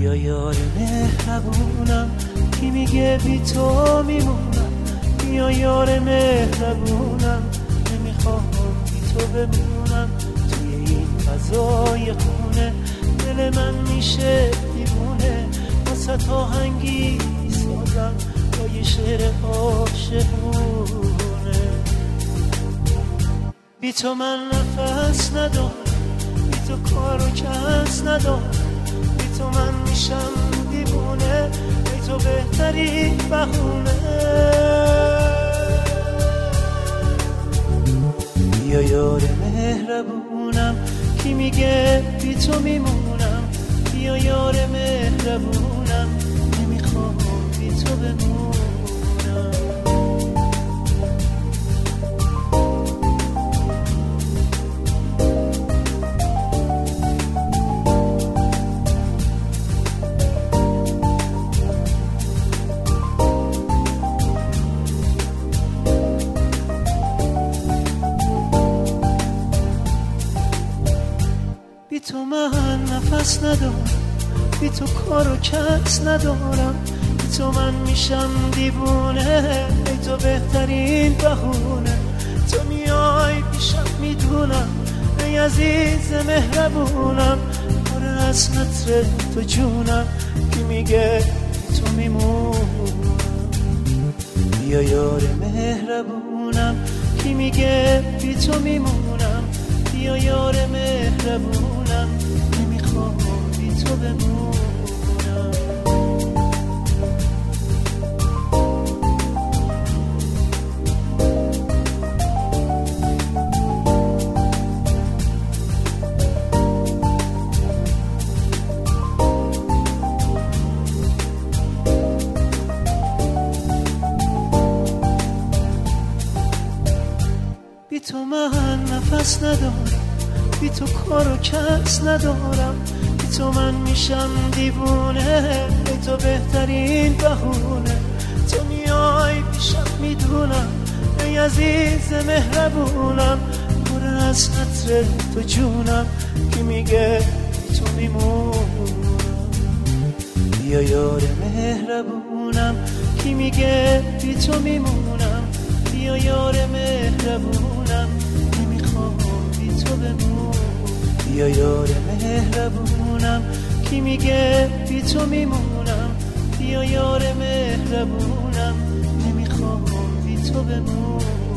بیا یار مهربونم کی میگه بی تو میمونم، بیا یار مهربونم نمیخوام بی تو بمونم. توی این فضای خونه دل من میشه دیوونه، واسه آهنگی سازم با یه شعر عاشقونه. بی تو من نفس ندارم، بی تو کار و کس ندارم، بی تو من میشم دیوونه، بی تو بهترین بهونه. بیا یار مهربونم کی میگه بی تو میمونم، بیا یار مهربونم نمیخوام بی تو بمونم. بی تو من نفس ندارم، بی تو کار و کس ندارم، بی تو من میشم دیوونه، بی تو بهترین بهونه. تو میای پیشم میدونم ای عزیز مهربونم، پر از عطر تو جونم کی میگه بی تو میمونم. بیا یار مهربونم کی میگه بی تو میمونم، بیا یار مهربونم نمیخوام بی تو بمونم. بی تو من نفس ندارم، بی تو کار و کس ندارم، بی تو من میشم دیوونه، بی تو بهترین بهونه. تو میای پیشم میدونم ای عزیز مهربونم، پر از عطر تو جونم کی میگه بی تو میمونم. بیا یار مهربونم کی میگه بی تو میمونم، بیا یار مهربونم نمیخوام بی تو بمونم. بیا یار مهربونم کی میگه بی تو میمونم، بیا یار مهربونم نمیخوام بی تو بمونم.